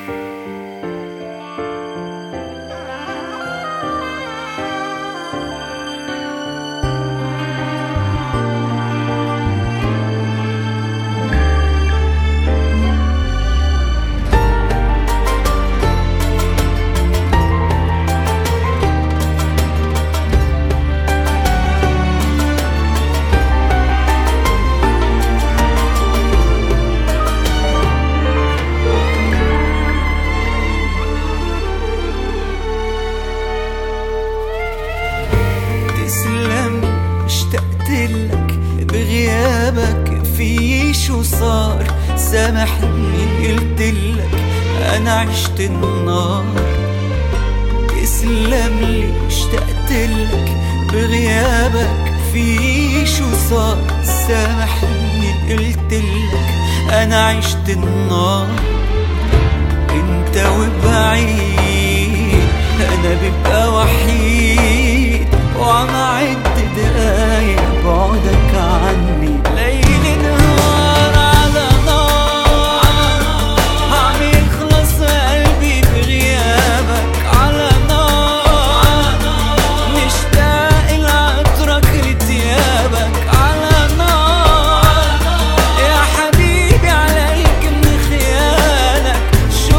اشتقتلك بغيابك، في شو صار؟ سامحني قلتلك انا عشت النار. اسلملي اشتقتلك بغيابك، في شو صار؟ سامحني قلتلك انا عشت النار. انت وبعيد انا ببقى وحيد، وعم اعد دقايق بعدك عني. ليل نهار على نار، عم يخلص قلبي بغيابك. على نار مشتاق لعطرك لتيابك. على نار يا حبيبي عليك من خيالك شو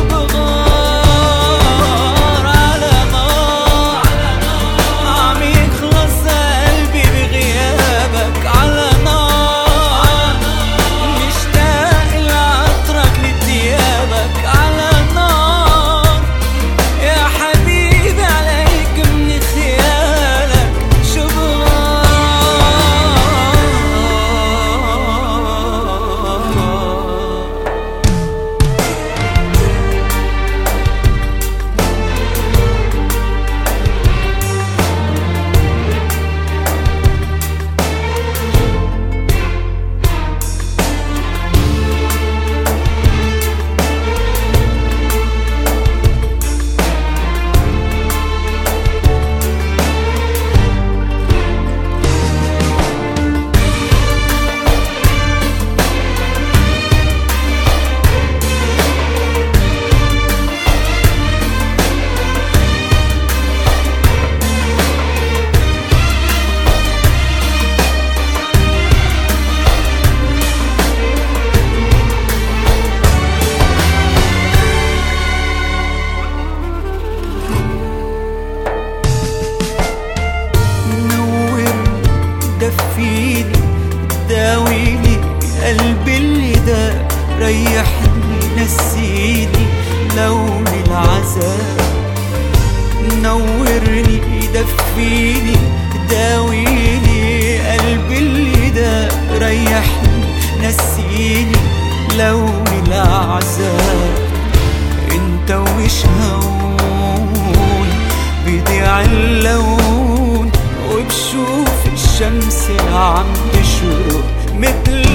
بغار. على نار عم يخلص قلبي بغيابك. على نار مشتاق لعطرك لتيابك. على نار يا حبيبي عليك من خيالك شو بغار. دفيني داويني قلبي اللي ده، ريحني نسيني لون العذاب. نورني دفيني داويني قلبي اللي ده، ريحني نسيني لون العذاب. انت ومش هون بيضيع اللون، وبشوف الشمس عم تشرق مثل